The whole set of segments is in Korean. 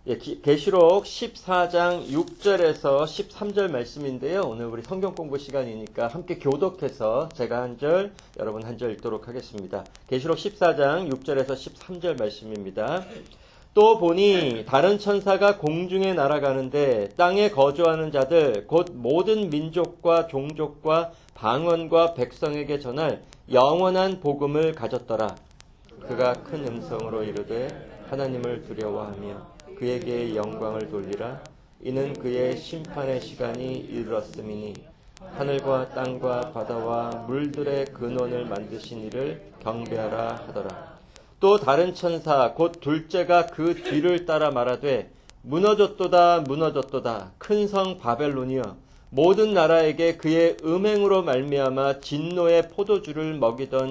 계시록 14장 6절에서 13절 말씀인데요. 오늘 우리 성경 공부 시간이니까 함께 교독해서 제가 한 절, 여러분 한 절 읽도록 하겠습니다. 계시록 14장 6절에서 13절 말씀입니다. 또 보니 다른 천사가 공중에 날아가는데 땅에 거주하는 자들 곧 모든 민족과 종족과 방언과 백성에게 전할 영원한 복음을 가졌더라. 그가 큰 음성으로 이르되 하나님을 두려워하며 그에게 영광을 돌리라. 이는 그의 심판의 시간이 이르렀음이니 하늘과 땅과 바다와 물들의 근원을 만드신 이를 경배하라 하더라. 또 다른 천사 곧 둘째가 그 뒤를 따라 말하되 무너졌도다 무너졌도다 큰 성 바벨론이여 모든 나라에게 그의 음행으로 말미암아 진노의 포도주를 먹이던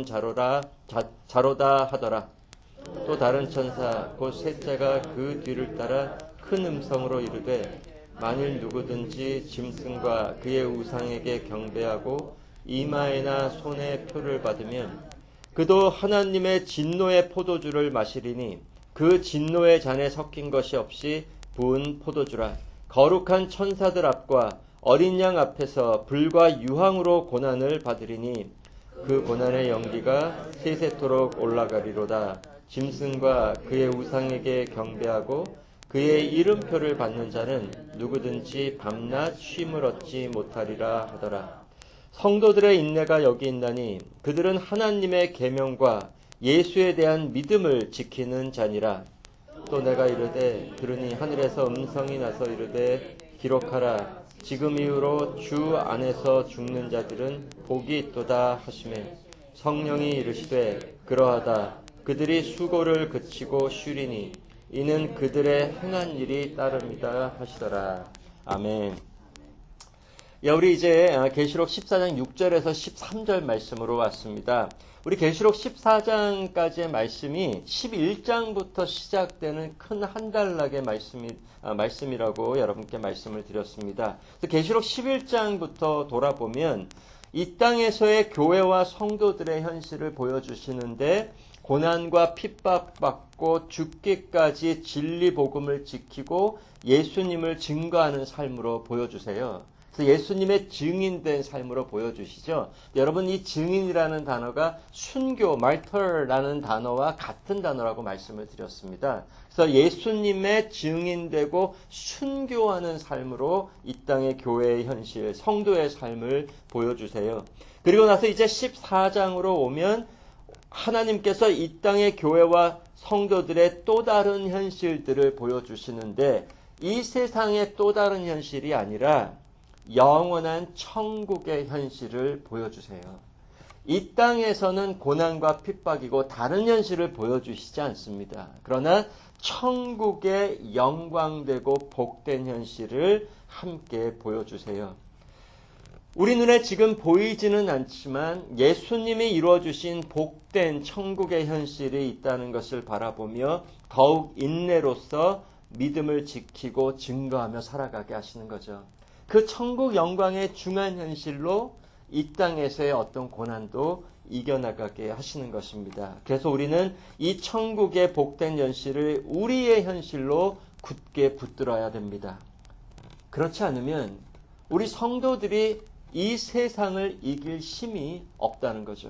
자로다 하더라. 또 다른 천사 곧 셋째가 그 뒤를 따라 큰 음성으로 이르되 만일 누구든지 짐승과 그의 우상에게 경배하고 이마에나 손에 표를 받으면 그도 하나님의 진노의 포도주를 마시리니 그 진노의 잔에 섞인 것이 없이 부은 포도주라. 거룩한 천사들 앞과 어린 양 앞에서 불과 유황으로 고난을 받으리니 그 고난의 연기가 세세토록 올라가리로다. 짐승과 그의 우상에게 경배하고 그의 이름표를 받는 자는 누구든지 밤낮 쉼을 얻지 못하리라 하더라. 성도들의 인내가 여기 있나니 그들은 하나님의 계명과 예수에 대한 믿음을 지키는 자니라. 또 내가 이르되 들으니 하늘에서 음성이 나서 이르되 기록하라. 지금 이후로 주 안에서 죽는 자들은 복이 있도다 하시매 성령이 이르시되 그러하다. 그들이 수고를 그치고 쉬리니 이는 그들의 행한 일이 따릅니다 하시더라. 아멘. 우리 이제 계시록 14장 6절에서 13절 말씀으로 왔습니다. 우리 계시록 14장까지의 말씀이 11장부터 시작되는 큰 한 단락의 말씀이라고 여러분께 말씀을 드렸습니다. 계시록 11장부터 돌아보면 이 땅에서의 교회와 성도들의 현실을 보여주시는데 고난과 핍박받고 죽기까지 진리 복음을 지키고 예수님을 증거하는 삶으로 보여주세요. 그래서 예수님의 증인된 삶으로 보여주시죠. 여러분 이 증인이라는 단어가 순교, martyr라는 단어와 같은 단어라고 말씀을 드렸습니다. 그래서 예수님의 증인되고 순교하는 삶으로 이 땅의 교회의 현실, 성도의 삶을 보여주세요. 그리고 나서 이제 14장으로 오면 하나님께서 이 땅의 교회와 성도들의 또 다른 현실들을 보여주시는데 이 세상의 또 다른 현실이 아니라 영원한 천국의 현실을 보여주세요. 이 땅에서는 고난과 핍박이고 다른 현실을 보여주시지 않습니다. 그러나 천국의 영광되고 복된 현실을 함께 보여주세요. 우리 눈에 지금 보이지는 않지만 예수님이 이루어주신 복된 천국의 현실이 있다는 것을 바라보며 더욱 인내로서 믿음을 지키고 증거하며 살아가게 하시는 거죠. 그 천국 영광의 중한 현실로 이 땅에서의 어떤 고난도 이겨나가게 하시는 것입니다. 그래서 우리는 이 천국의 복된 현실을 우리의 현실로 굳게 붙들어야 됩니다. 그렇지 않으면 우리 성도들이 이 세상을 이길 힘이 없다는 거죠.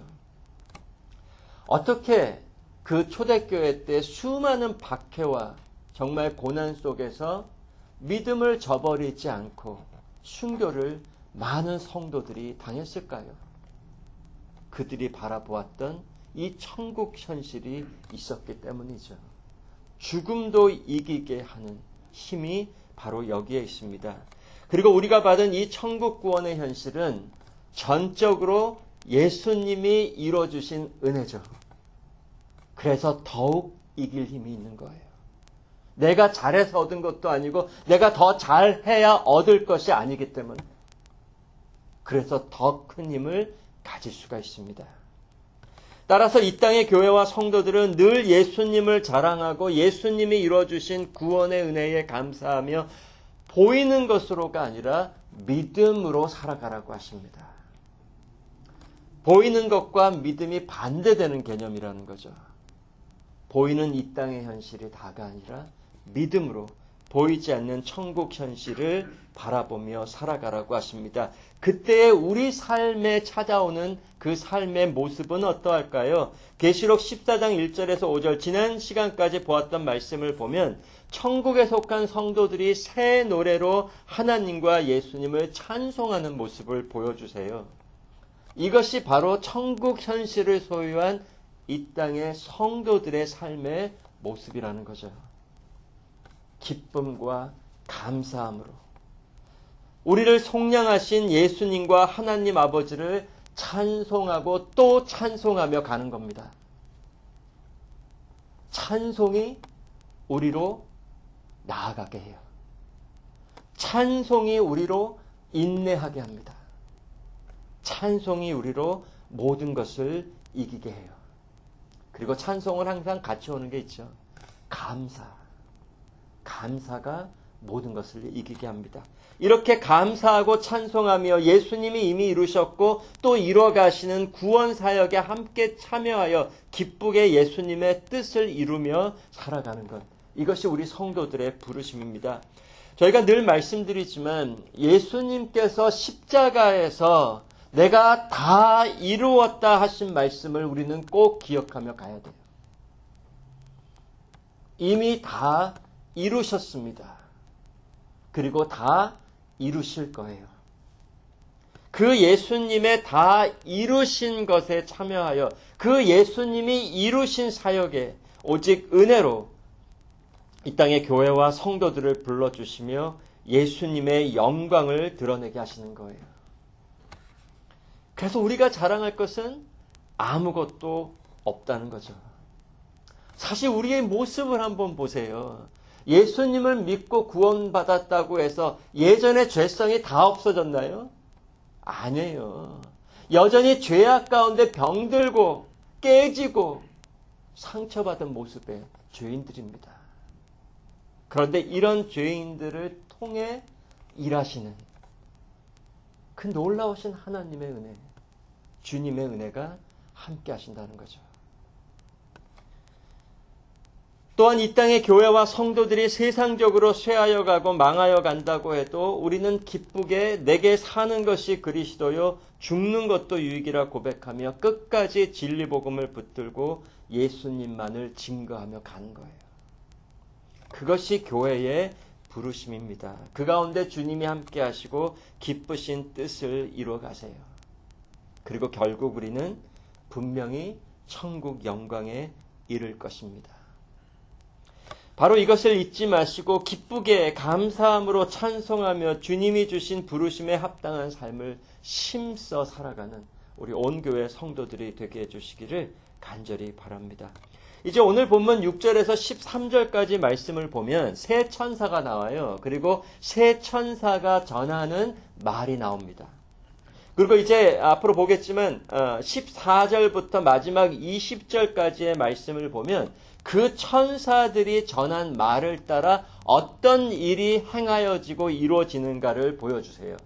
어떻게 그 초대교회 때 수많은 박해와 정말 고난 속에서 믿음을 저버리지 않고 순교를 많은 성도들이 당했을까요? 그들이 바라보았던 이 천국 현실이 있었기 때문이죠. 죽음도 이기게 하는 힘이 바로 여기에 있습니다. 그리고 우리가 받은 이 천국 구원의 현실은 전적으로 예수님이 이루어주신 은혜죠. 그래서 더욱 이길 힘이 있는 거예요. 내가 잘해서 얻은 것도 아니고 내가 더 잘해야 얻을 것이 아니기 때문에 그래서 더 큰 힘을 가질 수가 있습니다. 따라서 이 땅의 교회와 성도들은 늘 예수님을 자랑하고 예수님이 이루어주신 구원의 은혜에 감사하며 보이는 것으로가 아니라 믿음으로 살아가라고 하십니다. 보이는 것과 믿음이 반대되는 개념이라는 거죠. 보이는 이 땅의 현실이 다가 아니라 믿음으로 보이지 않는 천국 현실을 바라보며 살아가라고 하십니다. 그때 우리 삶에 찾아오는 그 삶의 모습은 어떠할까요? 계시록 14장 1절에서 5절 지난 시간까지 보았던 말씀을 보면 천국에 속한 성도들이 새 노래로 하나님과 예수님을 찬송하는 모습을 보여주세요. 이것이 바로 천국 현실을 소유한 이 땅의 성도들의 삶의 모습이라는 거죠. 기쁨과 감사함으로 우리를 속량하신 예수님과 하나님 아버지를 찬송하고 또 찬송하며 가는 겁니다. 찬송이 우리로 나아가게 해요. 찬송이 우리로 인내하게 합니다. 찬송이 우리로 모든 것을 이기게 해요. 그리고 찬송은 항상 같이 오는 게 있죠. 감사가 모든 것을 이기게 합니다. 이렇게 감사하고 찬송하며 예수님이 이미 이루셨고 또 이뤄가시는 구원 사역에 함께 참여하여 기쁘게 예수님의 뜻을 이루며 살아가는 것. 이것이 우리 성도들의 부르심입니다. 저희가 늘 말씀드리지만 예수님께서 십자가에서 내가 다 이루었다 하신 말씀을 우리는 꼭 기억하며 가야 돼요. 이미 다 이루셨습니다. 그리고 다 이루실 거예요. 그 예수님의 다 이루신 것에 참여하여 그 예수님이 이루신 사역에 오직 은혜로 이 땅의 교회와 성도들을 불러주시며 예수님의 영광을 드러내게 하시는 거예요. 그래서 우리가 자랑할 것은 아무것도 없다는 거죠. 사실 우리의 모습을 한번 보세요. 예수님을 믿고 구원받았다고 해서 예전의 죄성이 다 없어졌나요? 아니에요. 여전히 죄악 가운데 병들고 깨지고 상처받은 모습의 죄인들입니다. 그런데 이런 죄인들을 통해 일하시는 그 놀라우신 하나님의 은혜, 주님의 은혜가 함께 하신다는 거죠. 또한 이 땅의 교회와 성도들이 세상적으로 쇠하여 가고 망하여 간다고 해도 우리는 기쁘게 내게 사는 것이 그리스도요 죽는 것도 유익이라 고백하며 끝까지 진리복음을 붙들고 예수님만을 증거하며 가는 거예요. 그것이 교회의 부르심입니다. 그 가운데 주님이 함께 하시고 기쁘신 뜻을 이루어 가세요. 그리고 결국 우리는 분명히 천국 영광에 이를 것입니다. 바로 이것을 잊지 마시고 기쁘게 감사함으로 찬송하며 주님이 주신 부르심에 합당한 삶을 힘써 살아가는 우리 온 교회 성도들이 되게 해주시기를 간절히 바랍니다. 이제 오늘 본문 6절에서 13절까지 말씀을 보면 새 천사가 나와요. 그리고 새 천사가 전하는 말이 나옵니다. 그리고 이제 앞으로 보겠지만 14절부터 마지막 20절까지의 말씀을 보면 그 천사들이 전한 말을 따라 어떤 일이 행하여지고 이루어지는가를 보여주세요.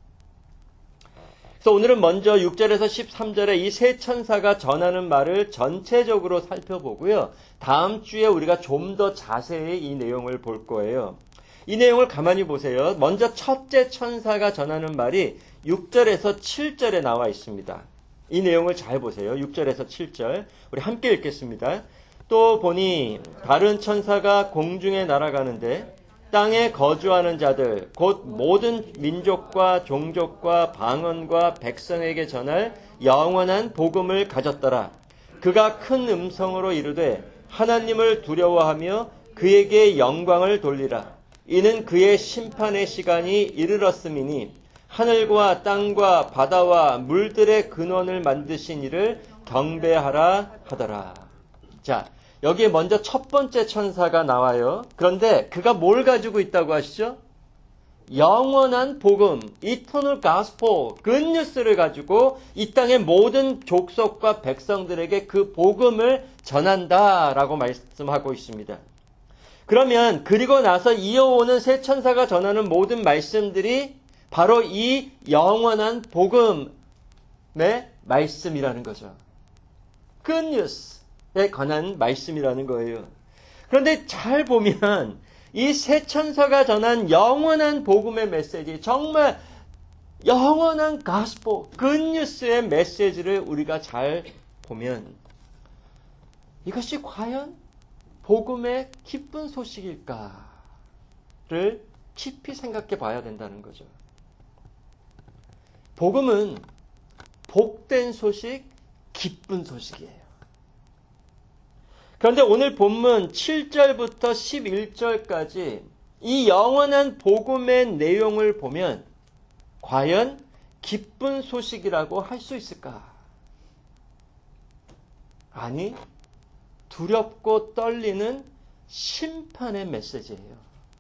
그래서 오늘은 먼저 6절에서 13절에 이 세 천사가 전하는 말을 전체적으로 살펴보고요. 다음 주에 우리가 좀 더 자세히 이 내용을 볼 거예요. 이 내용을 가만히 보세요. 먼저 첫째 천사가 전하는 말이 6절에서 7절에 나와 있습니다. 이 내용을 잘 보세요. 6절에서 7절. 우리 함께 읽겠습니다. 또 보니 다른 천사가 공중에 날아가는데 땅에 거주하는 자들 곧 모든 민족과 종족과 방언과 백성에게 전할 영원한 복음을 가졌더라. 그가 큰 음성으로 이르되 하나님을 두려워하며 그에게 영광을 돌리라. 이는 그의 심판의 시간이 이르렀음이니 하늘과 땅과 바다와 물들의 근원을 만드신 이를 경배하라 하더라. 자, 여기에 먼저 첫 번째 천사가 나와요. 그런데 그가 뭘 가지고 있다고 하시죠? 영원한 복음, Eternal Gospel, 굿뉴스를 가지고 이 땅의 모든 족속과 백성들에게 그 복음을 전한다라고 말씀하고 있습니다. 그러면 그리고 나서 이어오는 새 천사가 전하는 모든 말씀들이 바로 이 영원한 복음의 말씀이라는 거죠. 굿뉴스에 관한 말씀이라는 거예요. 그런데 잘 보면 이 세 천사가 전한 영원한 복음의 메시지, 정말 영원한 가스포, 굿뉴스의 메시지를 우리가 잘 보면 이것이 과연 복음의 기쁜 소식일까를 깊이 생각해 봐야 된다는 거죠. 복음은 복된 소식, 기쁜 소식이에요. 그런데 오늘 본문 7절부터 11절까지 이 영원한 복음의 내용을 보면 과연 기쁜 소식이라고 할 수 있을까? 아니, 두렵고 떨리는 심판의 메시지예요.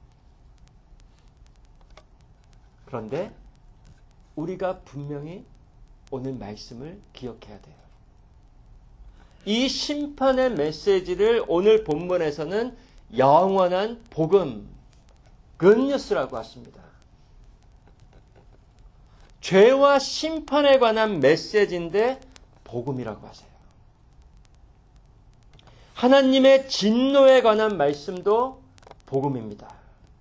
그런데 우리가 분명히 오늘 말씀을 기억해야 돼요. 이 심판의 메시지를 오늘 본문에서는 영원한 복음, 굿뉴스라고 하십니다. 죄와 심판에 관한 메시지인데 복음이라고 하세요. 하나님의 진노에 관한 말씀도 복음입니다.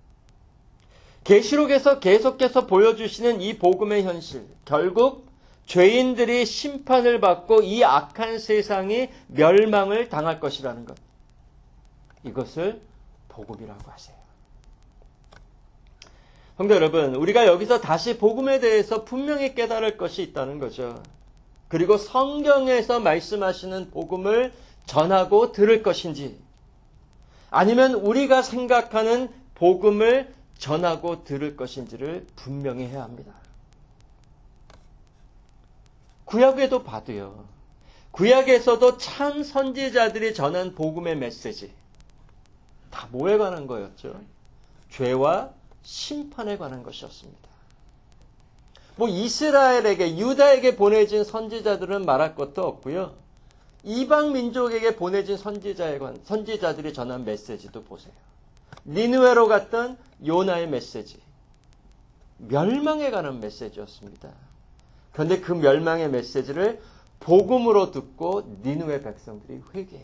계시록에서 계속해서 보여주시는 이 복음의 현실, 결국 죄인들이 심판을 받고 이 악한 세상이 멸망을 당할 것이라는 것. 이것을 복음이라고 하세요. 성도 여러분, 우리가 여기서 다시 복음에 대해서 분명히 깨달을 것이 있다는 거죠. 그리고 성경에서 말씀하시는 복음을 전하고 들을 것인지, 아니면 우리가 생각하는 복음을 전하고 들을 것인지를 분명히 해야 합니다. 구약에도 봐도요. 구약에서도 참 선지자들이 전한 복음의 메시지 다 뭐에 관한 거였죠? 죄와 심판에 관한 것이었습니다. 이스라엘에게, 유다에게 보내진 선지자들은 말할 것도 없고요. 이방 민족에게 보내진 선지자들이 전한 메시지도 보세요. 니느웨로 갔던 요나의 메시지, 멸망에 관한 메시지였습니다. 그런데 그 멸망의 메시지를 복음으로 듣고 니느웨 백성들이 회개해요.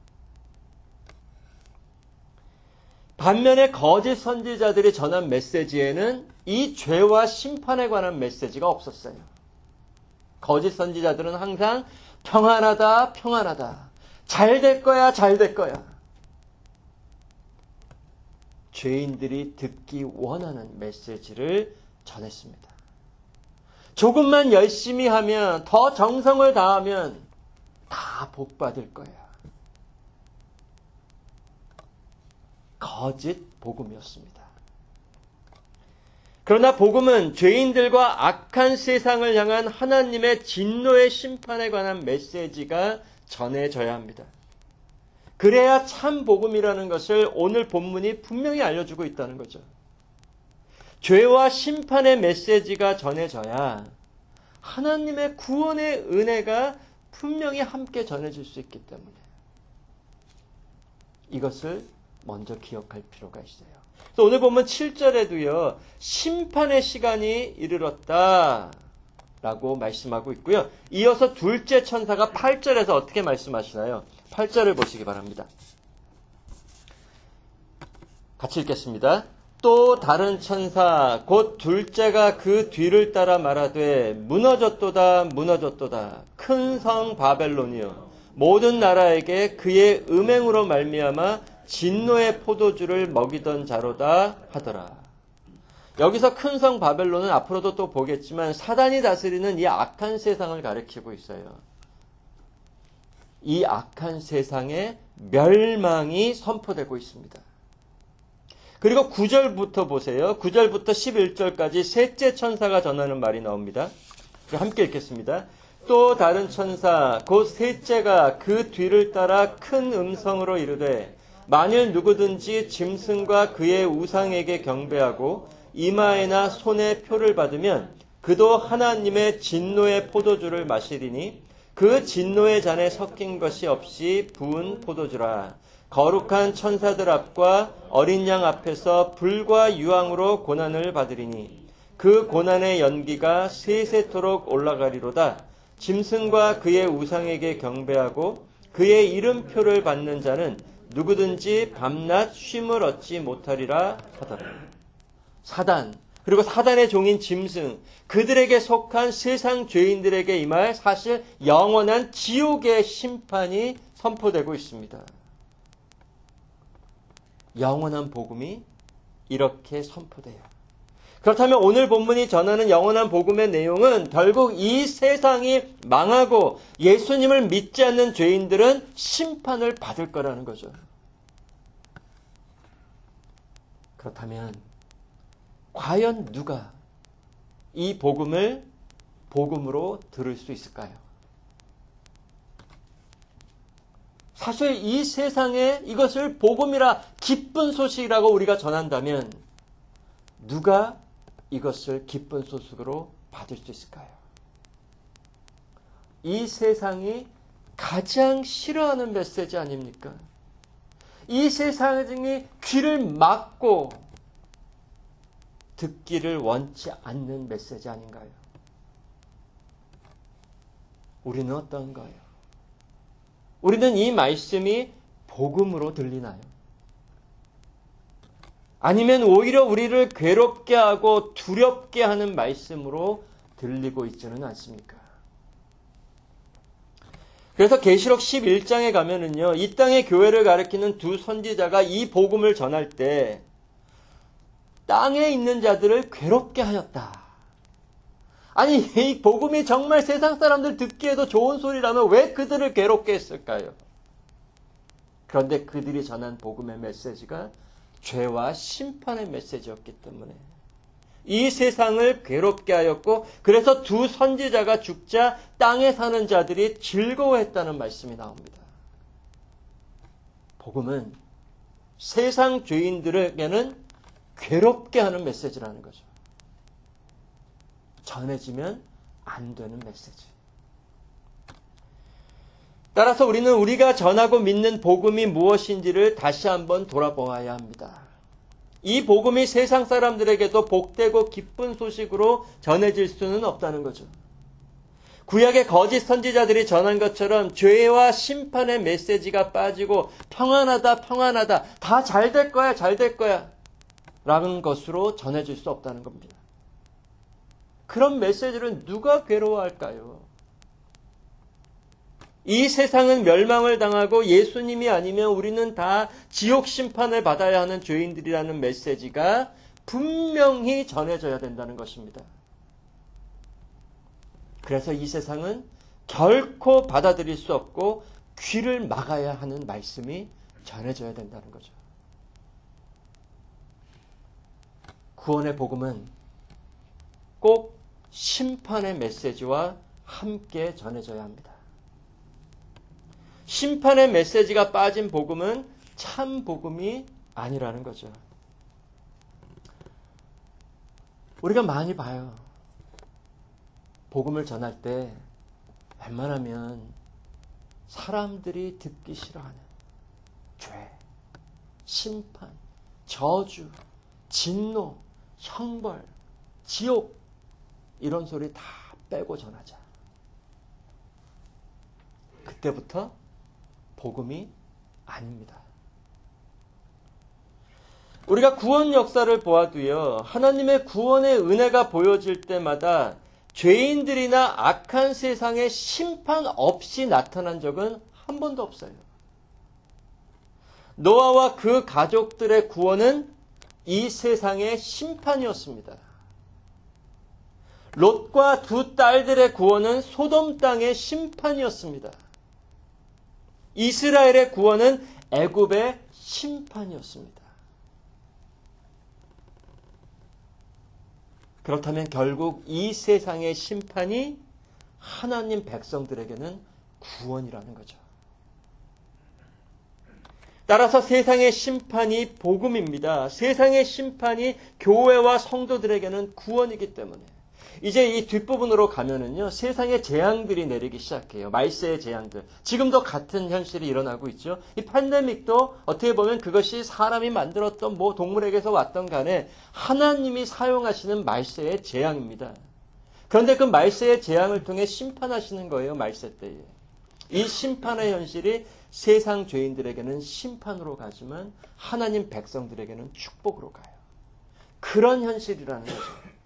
반면에 거짓 선지자들이 전한 메시지에는 이 죄와 심판에 관한 메시지가 없었어요. 거짓 선지자들은 항상 평안하다, 평안하다. 잘 될 거야, 잘 될 거야. 죄인들이 듣기 원하는 메시지를 전했습니다. 조금만 열심히 하면, 더 정성을 다하면 다 복 받을 거야. 거짓 복음이었습니다. 그러나 복음은 죄인들과 악한 세상을 향한 하나님의 진노의 심판에 관한 메시지가 전해져야 합니다. 그래야 참 복음이라는 것을 오늘 본문이 분명히 알려주고 있다는 거죠. 죄와 심판의 메시지가 전해져야 하나님의 구원의 은혜가 분명히 함께 전해질 수 있기 때문에 이것을 먼저 기억할 필요가 있어요. 그래서 오늘 보면 7절에도요. 심판의 시간이 이르렀다 라고 말씀하고 있고요. 이어서 둘째 천사가 8절에서 어떻게 말씀하시나요? 8절을 보시기 바랍니다. 같이 읽겠습니다. 또 다른 천사 곧 둘째가 그 뒤를 따라 말하되 무너졌도다 무너졌도다 큰 성 바벨론이여 모든 나라에게 그의 음행으로 말미암아 진노의 포도주를 먹이던 자로다 하더라. 여기서 큰 성 바벨론은 앞으로도 또 보겠지만 사단이 다스리는 이 악한 세상을 가리키고 있어요. 이 악한 세상의 멸망이 선포되고 있습니다. 그리고 9절부터 보세요. 9절부터 11절까지 셋째 천사가 전하는 말이 나옵니다. 함께 읽겠습니다. 또 다른 천사 곧 셋째가 그 뒤를 따라 큰 음성으로 이르되 만일 누구든지 짐승과 그의 우상에게 경배하고 이마에나 손에 표를 받으면 그도 하나님의 진노의 포도주를 마시리니 그 진노의 잔에 섞인 것이 없이 부은 포도주라. 거룩한 천사들 앞과 어린 양 앞에서 불과 유황으로 고난을 받으리니 그 고난의 연기가 세세토록 올라가리로다. 짐승과 그의 우상에게 경배하고 그의 이름표를 받는 자는 누구든지 밤낮 쉼을 얻지 못하리라 하더라. 사단, 그리고 사단의 종인 짐승, 그들에게 속한 세상 죄인들에게 임할 사실 영원한 지옥의 심판이 선포되고 있습니다. 영원한 복음이 이렇게 선포돼요. 그렇다면 오늘 본문이 전하는 영원한 복음의 내용은 결국 이 세상이 망하고 예수님을 믿지 않는 죄인들은 심판을 받을 거라는 거죠. 그렇다면 과연 누가 이 복음을 복음으로 들을 수 있을까요? 사실 이 세상에 이것을 복음이라 기쁜 소식이라고 우리가 전한다면 누가 이것을 기쁜 소식으로 받을 수 있을까요? 이 세상이 가장 싫어하는 메시지 아닙니까? 이 세상이 귀를 막고 듣기를 원치 않는 메시지 아닌가요? 우리는 어떤가요? 우리는 이 말씀이 복음으로 들리나요? 아니면 오히려 우리를 괴롭게 하고 두렵게 하는 말씀으로 들리고 있지는 않습니까? 그래서 계시록 11장에 가면은요, 이 땅의 교회를 가리키는 두 선지자가 이 복음을 전할 때 땅에 있는 자들을 괴롭게 하였다. 아니, 이 복음이 정말 세상 사람들 듣기에도 좋은 소리라면 왜 그들을 괴롭게 했을까요? 그런데 그들이 전한 복음의 메시지가 죄와 심판의 메시지였기 때문에 이 세상을 괴롭게 하였고, 그래서 두 선지자가 죽자 땅에 사는 자들이 즐거워했다는 말씀이 나옵니다. 복음은 세상 죄인들에게는 괴롭게 하는 메시지라는 거죠. 전해지면 안 되는 메시지. 따라서 우리는 우리가 전하고 믿는 복음이 무엇인지를 다시 한번 돌아보아야 합니다. 이 복음이 세상 사람들에게도 복되고 기쁜 소식으로 전해질 수는 없다는 거죠. 구약의 거짓 선지자들이 전한 것처럼 죄와 심판의 메시지가 빠지고 평안하다, 평안하다, 다 잘 될 거야, 잘 될 거야 라는 것으로 전해질 수 없다는 겁니다. 그런 메시지를 누가 괴로워할까요? 이 세상은 멸망을 당하고 예수님이 아니면 우리는 다 지옥 심판을 받아야 하는 죄인들이라는 메시지가 분명히 전해져야 된다는 것입니다. 그래서 이 세상은 결코 받아들일 수 없고 귀를 막아야 하는 말씀이 전해져야 된다는 거죠. 구원의 복음은 꼭 심판의 메시지와 함께 전해져야 합니다. 심판의 메시지가 빠진 복음은 참 복음이 아니라는 거죠. 우리가 많이 봐요. 복음을 전할 때 웬만하면 사람들이 듣기 싫어하는 죄, 심판, 저주, 진노, 형벌, 지옥 이런 소리 다 빼고 전하자. 그때부터 복음이 아닙니다. 우리가 구원 역사를 보아도요, 하나님의 구원의 은혜가 보여질 때마다 죄인들이나 악한 세상의 심판 없이 나타난 적은 한 번도 없어요. 노아와 그 가족들의 구원은 이 세상의 심판이었습니다. 롯과 두 딸들의 구원은 소돔 땅의 심판이었습니다. 이스라엘의 구원은 애굽의 심판이었습니다. 그렇다면 결국 이 세상의 심판이 하나님 백성들에게는 구원이라는 거죠. 따라서 세상의 심판이 복음입니다. 세상의 심판이 교회와 성도들에게는 구원이기 때문에 이제 이 뒷부분으로 가면은요, 세상의 재앙들이 내리기 시작해요. 말세의 재앙들. 지금도 같은 현실이 일어나고 있죠. 이 팬데믹도 어떻게 보면 그것이 사람이 만들었던 뭐 동물에게서 왔던 간에 하나님이 사용하시는 말세의 재앙입니다. 그런데 그 말세의 재앙을 통해 심판하시는 거예요, 말세 때에. 이 심판의 현실이 세상 죄인들에게는 심판으로 가지만 하나님 백성들에게는 축복으로 가요. 그런 현실이라는 거죠.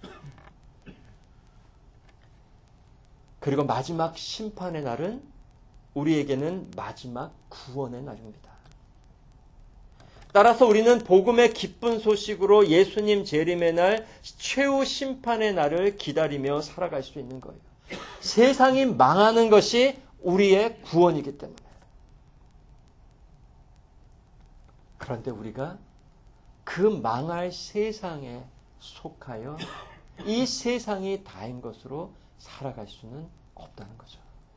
그리고 마지막 심판의 날은 우리에게는 마지막 구원의 날입니다. 따라서 우리는 복음의 기쁜 소식으로 예수님 재림의 날, 최후 심판의 날을 기다리며 살아갈 수 있는 거예요. 세상이 망하는 것이 우리의 구원이기 때문에. 그런데 우리가 그 망할 세상에 속하여 이 세상이 다인 것으로 살아갈 수는 없다는 거죠.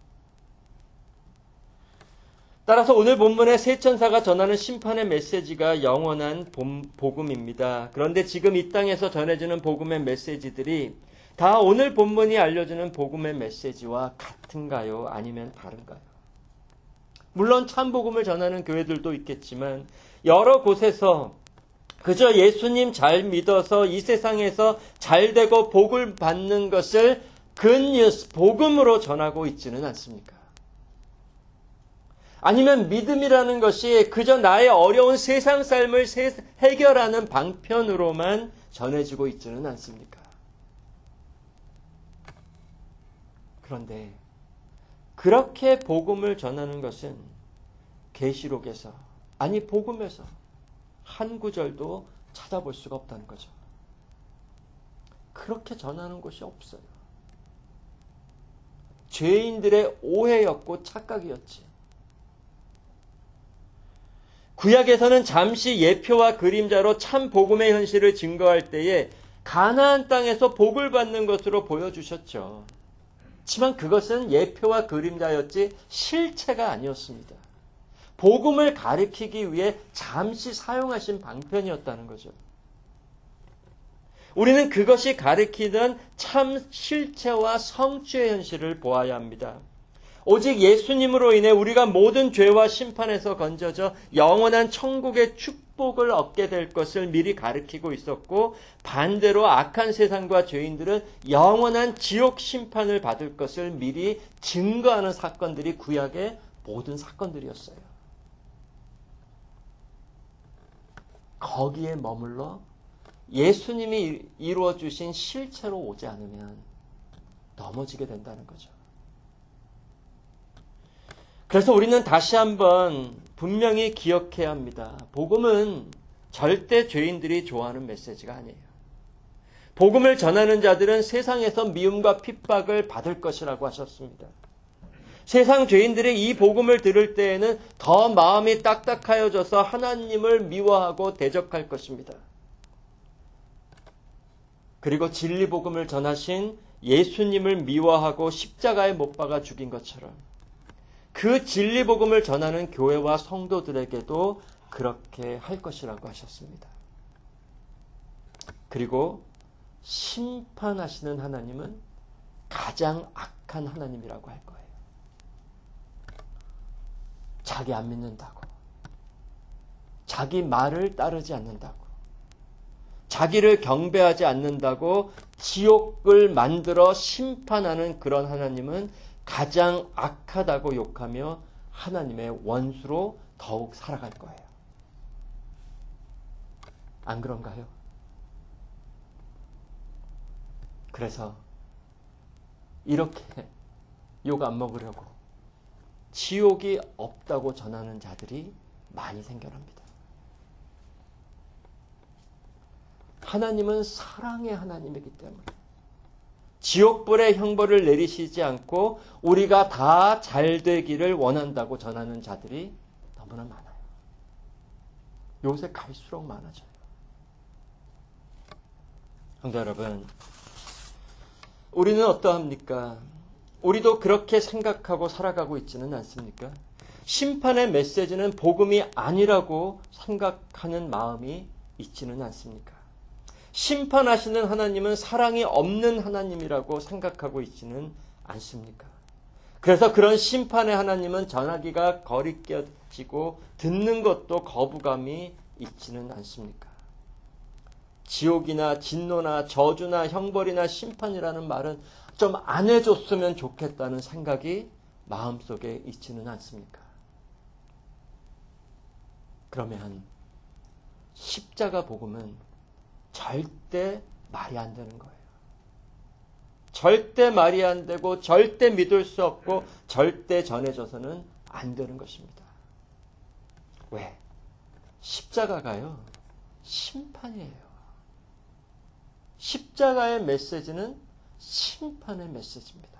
따라서 오늘 본문의 세 천사가 전하는 심판의 메시지가 영원한 복음입니다. 그런데 지금 이 땅에서 전해지는 복음의 메시지들이 다 오늘 본문이 알려주는 복음의 메시지와 같은가요? 아니면 다른가요? 물론 참 복음을 전하는 교회들도 있겠지만 여러 곳에서 그저 예수님 잘 믿어서 이 세상에서 잘 되고 복을 받는 것을 굿뉴스, 복음으로 전하고 있지는 않습니까? 아니면 믿음이라는 것이 그저 나의 어려운 세상 삶을 해결하는 방편으로만 전해지고 있지는 않습니까? 그런데 그렇게 복음을 전하는 것은 계시록에서, 아니 복음에서 한 구절도 찾아볼 수가 없다는 거죠. 그렇게 전하는 곳이 없어요. 죄인들의 오해였고 착각이었지. 구약에서는 잠시 예표와 그림자로 참 복음의 현실을 증거할 때에 가나안 땅에서 복을 받는 것으로 보여주셨죠. 하지만 그것은 예표와 그림자였지 실체가 아니었습니다. 복음을 가리키기 위해 잠시 사용하신 방편이었다는 거죠. 우리는 그것이 가리키는 참 실체와 성취의 현실을 보아야 합니다. 오직 예수님으로 인해 우리가 모든 죄와 심판에서 건져져 영원한 천국의 축복을 얻게 될 것을 미리 가리키고 있었고, 반대로 악한 세상과 죄인들은 영원한 지옥 심판을 받을 것을 미리 증거하는 사건들이 구약의 모든 사건들이었어요. 거기에 머물러 예수님이 이루어 주신 실체로 오지 않으면 넘어지게 된다는 거죠. 그래서 우리는 다시 한번 분명히 기억해야 합니다. 복음은 절대 죄인들이 좋아하는 메시지가 아니에요. 복음을 전하는 자들은 세상에서 미움과 핍박을 받을 것이라고 하셨습니다. 세상 죄인들이 이 복음을 들을 때에는 더 마음이 딱딱하여져서 하나님을 미워하고 대적할 것입니다. 그리고 진리 복음을 전하신 예수님을 미워하고 십자가에 못 박아 죽인 것처럼 그 진리 복음을 전하는 교회와 성도들에게도 그렇게 할 것이라고 하셨습니다. 그리고 심판하시는 하나님은 가장 악한 하나님이라고 할 거예요. 자기 안 믿는다고, 자기 말을 따르지 않는다고, 자기를 경배하지 않는다고 지옥을 만들어 심판하는 그런 하나님은 가장 악하다고 욕하며 하나님의 원수로 더욱 살아갈 거예요. 안 그런가요? 그래서 이렇게 욕 안 먹으려고 지옥이 없다고 전하는 자들이 많이 생겨납니다. 하나님은 사랑의 하나님이기 때문에 지옥불의 형벌을 내리시지 않고 우리가 다 잘 되기를 원한다고 전하는 자들이 너무나 많아요. 요새 갈수록 많아져요. 성도 여러분, 우리는 어떠합니까? 우리도 그렇게 생각하고 살아가고 있지는 않습니까? 심판의 메시지는 복음이 아니라고 생각하는 마음이 있지는 않습니까? 심판하시는 하나님은 사랑이 없는 하나님이라고 생각하고 있지는 않습니까? 그래서 그런 심판의 하나님은 전하기가 거리껴지고 듣는 것도 거부감이 있지는 않습니까? 지옥이나 진노나 저주나 형벌이나 심판이라는 말은 좀 안 해줬으면 좋겠다는 생각이 마음속에 있지는 않습니까? 그러면 십자가 복음은 절대 말이 안 되는 거예요. 절대 말이 안 되고 절대 믿을 수 없고 절대 전해져서는 안 되는 것입니다. 왜? 십자가가요, 심판이에요. 십자가의 메시지는 심판의 메시지입니다.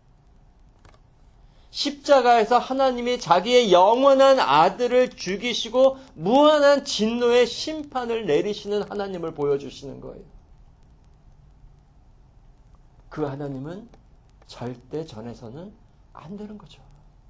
십자가에서 하나님이 자기의 영원한 아들을 죽이시고 무한한 진노의 심판을 내리시는 하나님을 보여주시는 거예요. 그 하나님은 절대 전해서는 안 되는 거죠.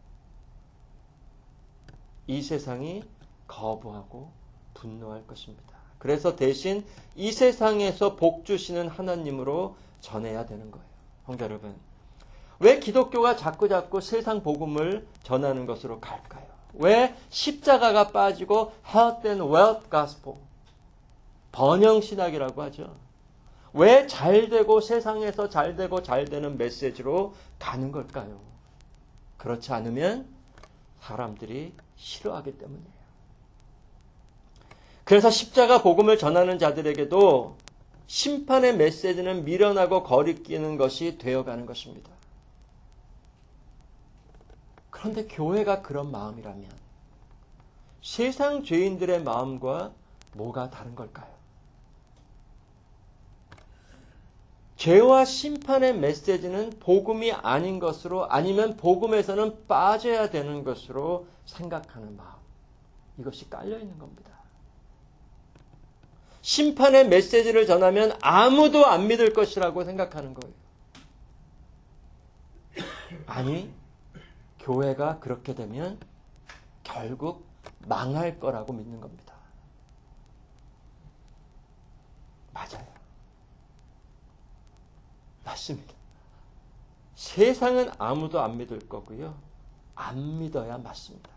이 세상이 거부하고 분노할 것입니다. 그래서 대신 이 세상에서 복 주시는 하나님으로 전해야 되는 거예요. 형제 여러분, 왜 기독교가 자꾸자꾸 세상 복음을 전하는 것으로 갈까요? 왜 십자가가 빠지고 health and wealth gospel, 번영신학이라고 하죠. 왜 잘되고 세상에서 잘되고 잘되는 메시지로 가는 걸까요? 그렇지 않으면 사람들이 싫어하기 때문이에요. 그래서 십자가 복음을 전하는 자들에게도 심판의 메시지는 미련하고 거리끼는 것이 되어가는 것입니다. 그런데 교회가 그런 마음이라면 세상 죄인들의 마음과 뭐가 다른 걸까요? 죄와 심판의 메시지는 복음이 아닌 것으로, 아니면 복음에서는 빠져야 되는 것으로 생각하는 마음, 이것이 깔려 있는 겁니다. 심판의 메시지를 전하면 아무도 안 믿을 것이라고 생각하는 거예요. 아니, 교회가 그렇게 되면 결국 망할 거라고 믿는 겁니다. 맞아요. 맞습니다. 세상은 아무도 안 믿을 거고요. 안 믿어야 맞습니다.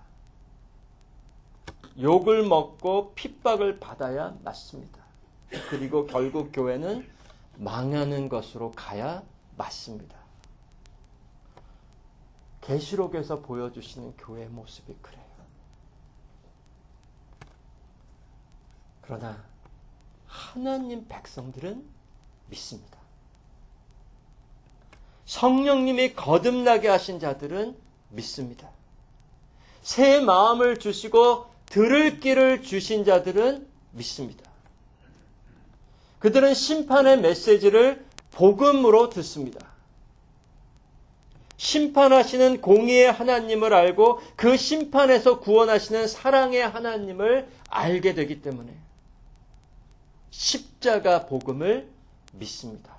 욕을 먹고 핍박을 받아야 맞습니다. 그리고 결국 교회는 망하는 것으로 가야 맞습니다. 계시록에서 보여주시는 교회의 모습이 그래요. 그러나 하나님 백성들은 믿습니다. 성령님이 거듭나게 하신 자들은 믿습니다. 새 마음을 주시고 들을 길을 주신 자들은 믿습니다. 그들은 심판의 메시지를 복음으로 듣습니다. 심판하시는 공의의 하나님을 알고 그 심판에서 구원하시는 사랑의 하나님을 알게 되기 때문에 십자가 복음을 믿습니다.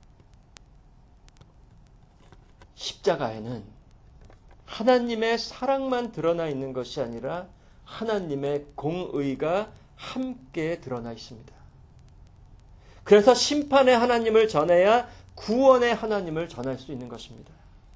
십자가에는 하나님의 사랑만 드러나 있는 것이 아니라 하나님의 공의가 함께 드러나 있습니다. 그래서 심판의 하나님을 전해야 구원의 하나님을 전할 수 있는 것입니다.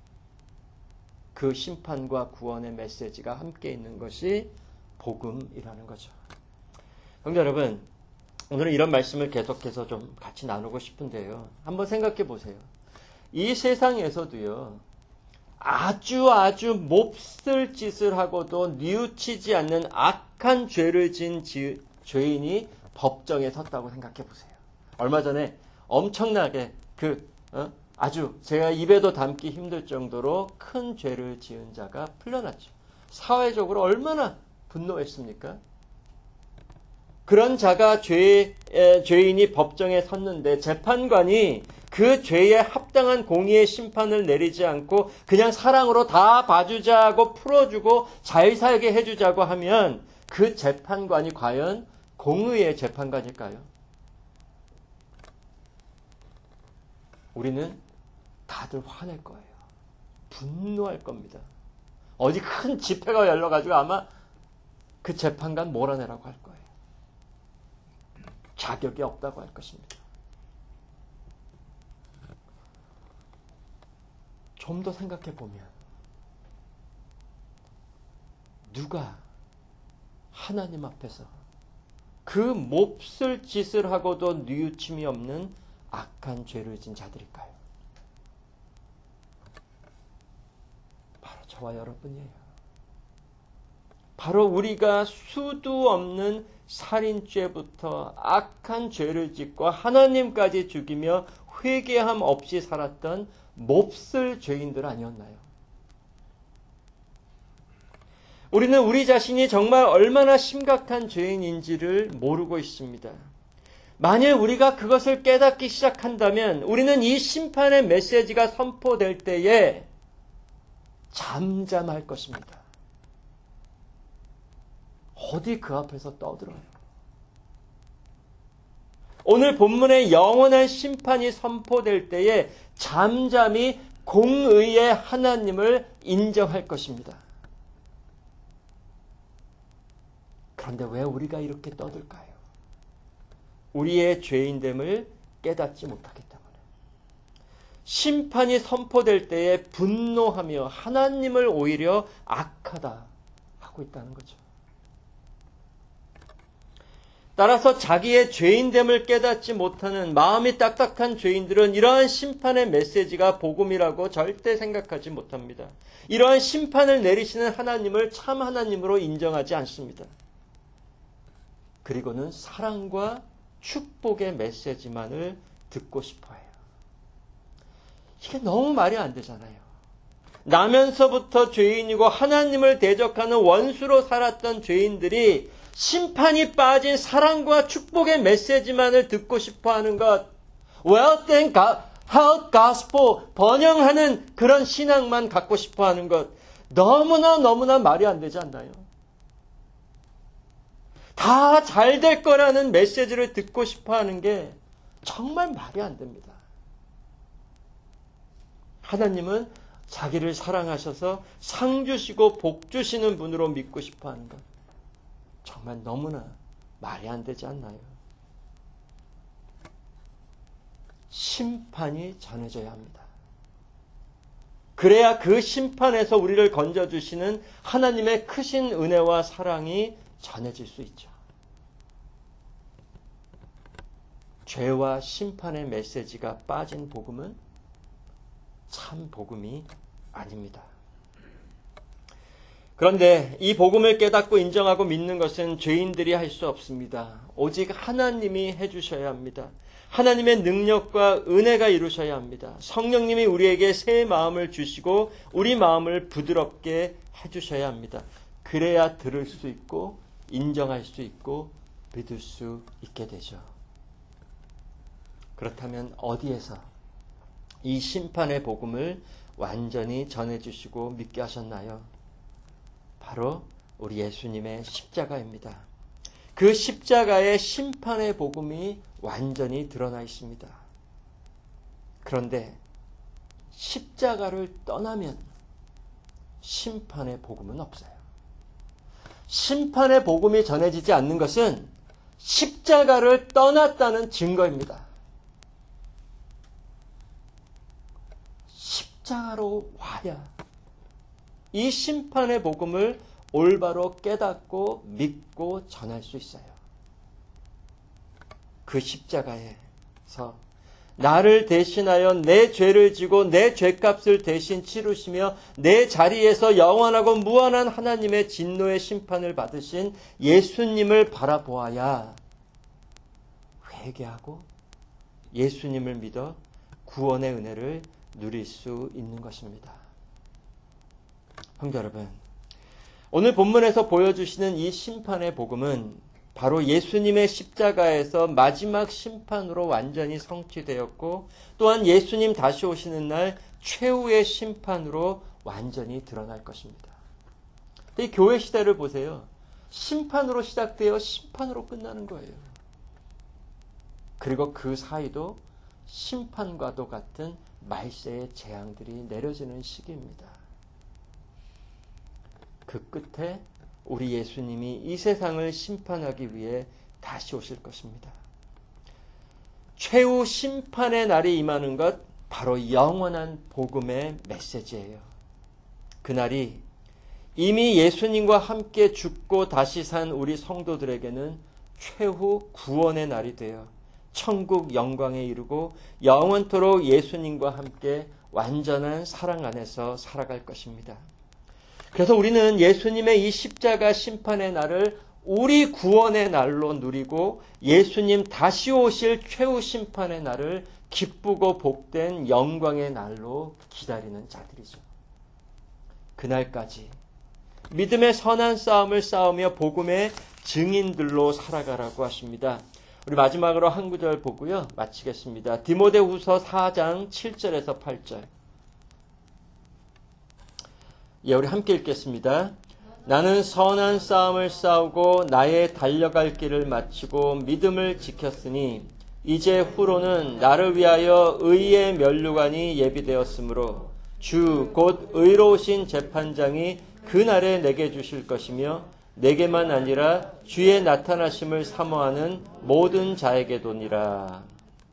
그 심판과 구원의 메시지가 함께 있는 것이 복음이라는 거죠. 형제 여러분, 오늘은 이런 말씀을 계속해서 좀 같이 나누고 싶은데요. 한번 생각해 보세요. 이 세상에서도요, 아주 몹쓸 짓을 하고도 뉘우치지 않는 악한 죄를 지은 죄인이 법정에 섰다고 생각해 보세요. 얼마 전에 엄청나게 아주 제가 입에도 담기 힘들 정도로 큰 죄를 지은 자가 풀려났죠. 사회적으로 얼마나 분노했습니까? 그런 자가 죄인이 법정에 섰는데 재판관이 그 죄에 합당한 공의의 심판을 내리지 않고 그냥 사랑으로 다 봐주자고 풀어주고 잘 살게 해주자고 하면 그 재판관이 과연 공의의 재판관일까요? 우리는 다들 화낼 거예요. 분노할 겁니다. 어디 큰 집회가 열려가지고 아마 그 재판관 몰아내라고 할 거예요. 자격이 없다고 할 것입니다. 좀 더 생각해 보면 누가 하나님 앞에서 그 몹쓸 짓을 하고도 뉘우침이 없는 악한 죄를 지은 자들일까요? 바로 저와 여러분이에요. 바로 우리가 수도 없는 살인죄부터 악한 죄를 짓고 하나님까지 죽이며 회개함 없이 살았던 몹쓸 죄인들 아니었나요? 우리는 우리 자신이 정말 얼마나 심각한 죄인인지를 모르고 있습니다. 만일 우리가 그것을 깨닫기 시작한다면 우리는 이 심판의 메시지가 선포될 때에 잠잠할 것입니다. 어디 그 앞에서 떠들어요. 오늘 본문의 영원한 심판이 선포될 때에 잠잠히 공의의 하나님을 인정할 것입니다. 그런데 왜 우리가 이렇게 떠들까요? 우리의 죄인됨을 깨닫지 못하기 때문에. 심판이 선포될 때에 분노하며 하나님을 오히려 악하다 하고 있다는 거죠. 따라서 자기의 죄인됨을 깨닫지 못하는 마음이 딱딱한 죄인들은 이러한 심판의 메시지가 복음이라고 절대 생각하지 못합니다. 이러한 심판을 내리시는 하나님을 참 하나님으로 인정하지 않습니다. 그리고는 사랑과 축복의 메시지만을 듣고 싶어 해요. 이게 너무 말이 안 되잖아요. 나면서부터 죄인이고 하나님을 대적하는 원수로 살았던 죄인들이 심판이 빠진 사랑과 축복의 메시지만을 듣고 싶어 하는 것, Well then, health gospel, 번영하는 그런 신앙만 갖고 싶어 하는 것, 너무나 말이 안 되지 않나요? 다 잘 될 거라는 메시지를 듣고 싶어 하는 게 정말 말이 안 됩니다. 하나님은 자기를 사랑하셔서 상 주시고 복 주시는 분으로 믿고 싶어 하는 것. 정말 너무나 말이 안 되지 않나요? 심판이 전해져야 합니다. 그래야 그 심판에서 우리를 건져주시는 하나님의 크신 은혜와 사랑이 전해질 수 있죠. 죄와 심판의 메시지가 빠진 복음은 참 복음이 아닙니다. 그런데 이 복음을 깨닫고 인정하고 믿는 것은 죄인들이 할 수 없습니다. 오직 하나님이 해주셔야 합니다. 하나님의 능력과 은혜가 이루셔야 합니다. 성령님이 우리에게 새 마음을 주시고 우리 마음을 부드럽게 해주셔야 합니다. 그래야 들을 수 있고 인정할 수 있고 믿을 수 있게 되죠. 그렇다면 어디에서 이 심판의 복음을 완전히 전해주시고 믿게 하셨나요? 바로 우리 예수님의 십자가입니다. 그 십자가의 심판의 복음이 완전히 드러나 있습니다. 그런데 십자가를 떠나면 심판의 복음은 없어요. 심판의 복음이 전해지지 않는 것은 십자가를 떠났다는 증거입니다. 십자가로 와야 이 심판의 복음을 올바로 깨닫고 믿고 전할 수 있어요. 그 십자가에서 나를 대신하여 내 죄를 지고 내 죄값을 대신 치르시며 내 자리에서 영원하고 무한한 하나님의 진노의 심판을 받으신 예수님을 바라보아야 회개하고 예수님을 믿어 구원의 은혜를 누릴 수 있는 것입니다. 성도 여러분, 오늘 본문에서 보여주시는 이 심판의 복음은 바로 예수님의 십자가에서 마지막 심판으로 완전히 성취되었고 또한 예수님 다시 오시는 날 최후의 심판으로 완전히 드러날 것입니다. 이 교회 시대를 보세요. 심판으로 시작되어 심판으로 끝나는 거예요. 그리고 그 사이도 심판과도 같은 말세의 재앙들이 내려지는 시기입니다. 그 끝에 우리 예수님이 이 세상을 심판하기 위해 다시 오실 것입니다. 최후 심판의 날이 임하는 것 바로 영원한 복음의 메시지예요. 그날이 이미 예수님과 함께 죽고 다시 산 우리 성도들에게는 최후 구원의 날이 되어 천국 영광에 이르고 영원토록 예수님과 함께 완전한 사랑 안에서 살아갈 것입니다. 그래서 우리는 예수님의 이 십자가 심판의 날을 우리 구원의 날로 누리고 예수님 다시 오실 최후 심판의 날을 기쁘고 복된 영광의 날로 기다리는 자들이죠. 그날까지 믿음의 선한 싸움을 싸우며 복음의 증인들로 살아가라고 하십니다. 우리 마지막으로 한 구절 보고요. 마치겠습니다. 디모데후서 4장 7절에서 8절. 예, 우리 함께 읽겠습니다. 나는 선한 싸움을 싸우고 나의 달려갈 길을 마치고 믿음을 지켰으니 이제 후로는 나를 위하여 의의 면류관이 예비되었으므로 주 곧 의로우신 재판장이 그날에 내게 주실 것이며 내게만 아니라 주의 나타나심을 사모하는 모든 자에게도니라.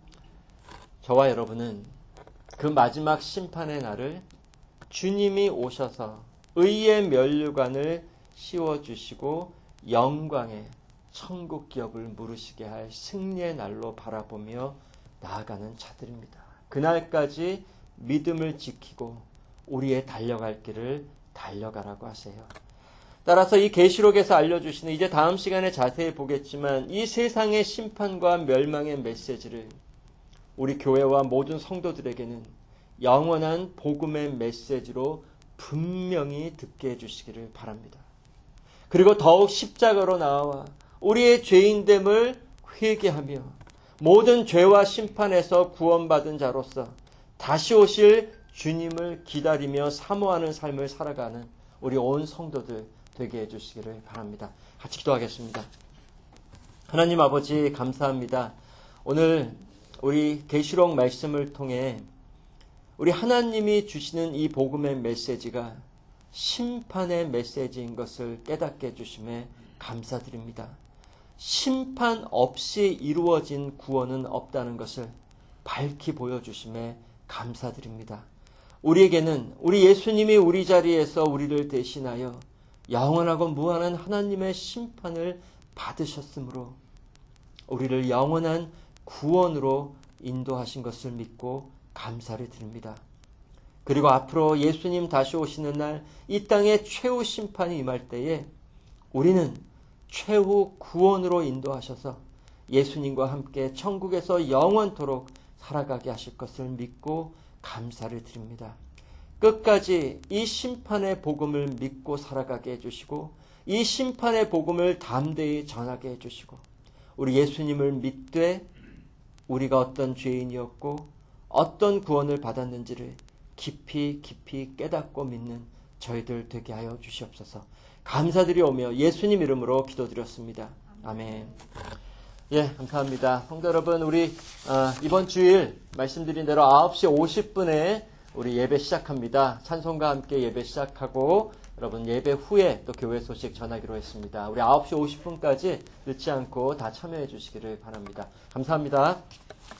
저와 여러분은 그 마지막 심판의 날을 주님이 오셔서 의의 면류관을 씌워주시고 영광의 천국 기업을 물으시게 할 승리의 날로 바라보며 나아가는 자들입니다. 그날까지 믿음을 지키고 우리의 달려갈 길을 달려가라고 하세요. 따라서 이 계시록에서 알려주시는 이제 다음 시간에 자세히 보겠지만 이 세상의 심판과 멸망의 메시지를 우리 교회와 모든 성도들에게는 영원한 복음의 메시지로 분명히 듣게 해주시기를 바랍니다. 그리고 더욱 십자가로 나와 우리의 죄인됨을 회개하며 모든 죄와 심판에서 구원받은 자로서 다시 오실 주님을 기다리며 사모하는 삶을 살아가는 우리 온 성도들 되게 해주시기를 바랍니다. 같이 기도하겠습니다. 하나님 아버지 감사합니다. 오늘 우리 계시록 말씀을 통해 우리 하나님이 주시는 이 복음의 메시지가 심판의 메시지인 것을 깨닫게 해주심에 감사드립니다. 심판 없이 이루어진 구원은 없다는 것을 밝히 보여주심에 감사드립니다. 우리에게는 우리 예수님이 우리 자리에서 우리를 대신하여 영원하고 무한한 하나님의 심판을 받으셨으므로 우리를 영원한 구원으로 인도하신 것을 믿고 감사를 드립니다. 그리고 앞으로 예수님 다시 오시는 날 이 땅에 최후 심판이 임할 때에 우리는 최후 구원으로 인도하셔서 예수님과 함께 천국에서 영원토록 살아가게 하실 것을 믿고 감사를 드립니다. 끝까지 이 심판의 복음을 믿고 살아가게 해주시고 이 심판의 복음을 담대히 전하게 해주시고 우리 예수님을 믿되 우리가 어떤 죄인이었고 어떤 구원을 받았는지를 깊이 깨닫고 믿는 저희들 되게 하여 주시옵소서. 감사드리오며 예수님 이름으로 기도드렸습니다. 아멘. 예, 감사합니다. 성도 여러분, 우리 이번 주일 말씀드린 대로 9시 50분에 우리 예배 시작합니다. 찬송과 함께 예배 시작하고 여러분 예배 후에 또 교회 소식 전하기로 했습니다. 우리 9시 50분까지 늦지 않고 다 참여해 주시기를 바랍니다. 감사합니다.